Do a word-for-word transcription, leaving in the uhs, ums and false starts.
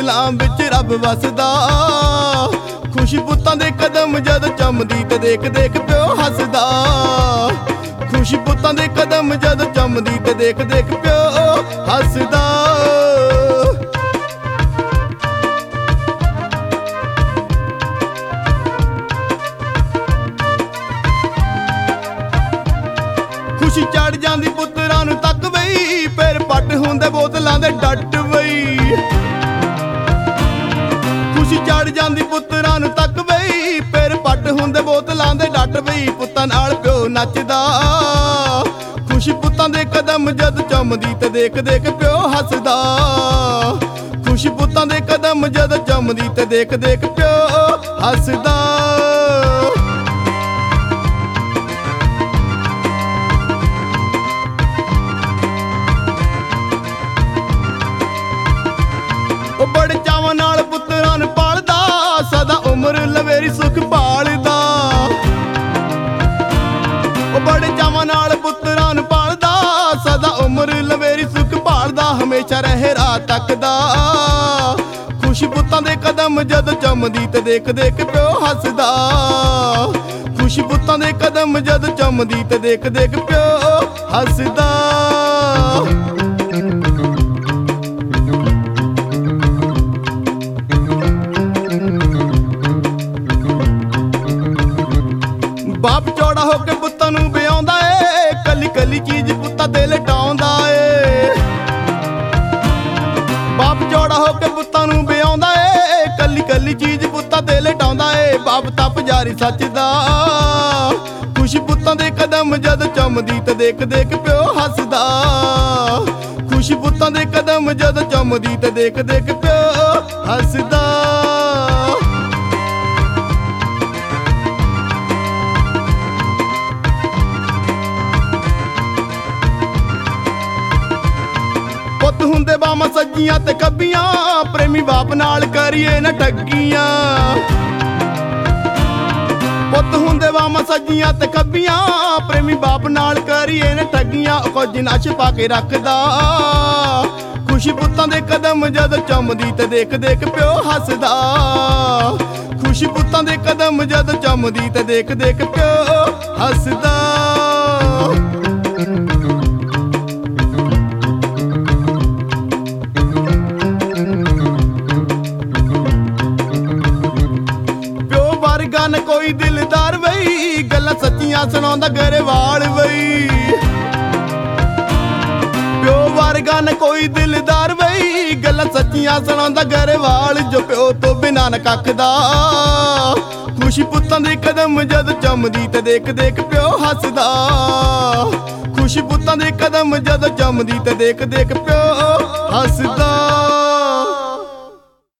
ਬੱਦਲਾਂ ਵਿੱਚ ਰੱਬ ਵਸਦਾ। ਖੁਸ਼ੀ ਪੁੱਤਾਂ ਦੇ ਕਦਮ ਜਦ ਚੰਮਦੀ ਤੇ ਦੇਖ ਦੇਖ ਪਿਓ ਹੱਸਦਾ। ਖੁਸ਼ੀ ਪੁੱਤਾਂ ਦੇ ਕਦਮ ਜਦ ਚੰਮਦੀ ਤੇ ਦੇਖ ਦੇਖ ਪਿਓ ਹੱਸਦਾ। ਖੁਸ਼ੀ ਚੜ ਜਾਂਦੀ ਪੁੱਤਰਾਂ ਨੂੰ ਤੱਕ ਬਈ, ਫਿਰ ਪੱਟ ਹੁੰਦੇ ਬੋਤਲਾਂ ਦੇ ਡੱਟ ਬਈ। ਖੁਸ਼ੀ ਚੜ ਜਾਂਦੀ ਪੁੱਤਰਾਂ ਨੂੰ ਤੱਕ ਬਈ, ਫਿਰ ਪੱਟ ਹੁੰਦੇ ਬੋਤਲਾਂ ਦੇ ਡੱਟ ਬਈ। ਪੁੱਤਾਂ ਨਾਲ ਪਿਓ ਨੱਚਦਾ। ਖੁਸ਼ੀ ਪੁੱਤਾਂ ਦੇ ਕਦਮ ਜਦ ਚੰਮਦੀ ਤੇ ਦੇਖ ਦੇਖ ਪਿਓ ਹੱਸਦਾ। ਖੁਸ਼ੀ ਪੁੱਤਾਂ ਦੇ ਕਦਮ ਜਦ ਚੰਮਦੀ ਤੇ ਦੇਖ ਦੇਖ ਪਿਓ ਹੱਸਦਾ। ਉਹ ਬੜੇ ਚਾਵਾਂ ਨਾਲ ਪੁੱਤਰਾਂ ਨੂੰ ਪਾਲਦਾ, ਸਦਾ ਉਮਰ ਲਵੇਰੀ ਸੁਖ ਭਾਲਦਾ। ਉਹ ਬੜੇ ਚਾਵਾਂ ਨਾਲ ਪੁੱਤਰਾਂ ਨੂੰ ਪਾਲਦਾ, ਸਦਾ ਉਮਰ ਲਵੇਰੀ ਸੁਖ ਭਾਲਦਾ। ਹਮੇਸ਼ਾ ਰਹੇ ਰਾਹ ਤੱਕਦਾ। ਖੁਸ਼ੀ ਪੁੱਤਾਂ ਦੇ ਕਦਮ ਜਦ ਚੰਮਦੀ ਤੇ ਦੇਖ ਦੇਖ ਪਿਓ ਹੱਸਦਾ। ਖੁਸ਼ੀ ਪੁੱਤਾਂ ਦੇ ਕਦਮ ਜਦ ਚੰਮਦੀ ਤੇ ਦੇਖ ਦੇਖ ਪਿਓ ਹੱਸਦਾ। ਬਾਪ ਚੌੜਾ ਹੋ ਕੇ ਪੁੱਤਾਂ ਨੂੰ ਵਿਆਉਂਦਾ ਏ, ਕੱਲੀ ਕੱਲੀ ਚੀਜ਼ ਪੁੱਤਾਂ ਤੇ ਲਟਾਉਂਦਾ ਏ। ਬਾਪ ਚੌੜਾ ਹੋ ਕੇ ਪੁੱਤਾਂ ਨੂੰ ਵਿਆਉਂਦਾ ਏ, ਕੱਲੀ ਕੱਲੀ ਚੀਜ਼ ਪੁੱਤਾਂ ਤੇ ਲਟਾਉਂਦਾ ਏ। ਬਾਪ ਤਾਂ ਪੁਜਾਰੀ ਸੱਚ ਦਾ। ਖੁਸ਼ੀ ਪੁੱਤਾਂ ਦੇ ਕਦਮ ਜਦ ਚੰਮਦੀ ਤੇ ਦੇਖ ਦੇਖ ਪਿਓ ਹੱਸਦਾ। ਖੁਸ਼ੀ ਪੁੱਤਾਂ ਦੇ ਕਦਮ ਜਦ ਚੰਮਦੀ ਤੇ ਦੇਖ ਦੇਖ ਪਿਓ ਹੱਸਦਾ। ਪੁੱਤ ਹੁੰਦੇ ਬਾਵਾਂ ਸੱਜੀਆਂ ਤੇ ਖੱਬੀਆਂ, ਪ੍ਰੇਮੀ ਬਾਪ ਨਾਲ ਕਰੀਏ ਨਾ ਠੱਗੀਆਂ। ਪੁੱਤ ਹੁੰਦੇ ਬਾਵਾਂ ਸੱਜੀਆਂ ਤੇ ਖੱਬੀਆਂ, ਪ੍ਰੇਮੀ ਬਾਪ ਨਾਲ ਕਰੀਏ ਨਾ ਠੱਗੀਆਂ। ਕੁਝ ਨਾ ਛਿਪਾ ਕੇ ਰੱਖਦਾ। ਖੁਸ਼ੀ ਪੁੱਤਾਂ ਦੇ ਕਦਮ ਜਦ ਚੰਮਦੀ ਤੇ ਦੇਖ ਦੇਖ ਪਿਓ ਹੱਸਦਾ। ਖੁਸ਼ੀ ਪੁੱਤਾਂ ਦੇ ਕਦਮ ਜਦ ਚੰਮਦੀ ਤੇ ਦੇਖ ਦੇਖ ਪਿਓ ਹੱਸਦਾ। ਨ ਕੋਈ ਦਿਲਦਾਰ ਬਈ, ਗੱਲਾਂ ਸੱਚੀਆਂ ਸੁਣਾਉਂਦਾ ਗਰੇਵਾਲ ਬਈ। ਪਿਓ ਵਰਗਾ ਨ ਕੋਈ ਦਿਲਦਾਰ ਬਈ, ਗੱਲਾਂ ਸੱਚੀਆਂ ਸੁਣਾਉਂਦਾ ਗਰੇਵਾਲ। ਜੋ ਪਿਓ ਤੋਂ ਬਿਨਾਂ ਨ ਕੱਖਦਾ। ਖੁਸ਼ੀ ਪੁੱਤਾਂ ਦੇ ਕਦਮ ਜਦ ਚੰਮਦੀ ਤੇ ਦੇਖ ਦੇਖ ਪਿਓ ਹੱਸਦਾ। ਖੁਸ਼ੀ ਪੁੱਤਾਂ ਦੇ ਕਦਮ ਜਦ ਚੰਮਦੀ ਤੇ ਦੇਖ ਦੇਖ ਪਿਓ ਹੱਸਦਾ।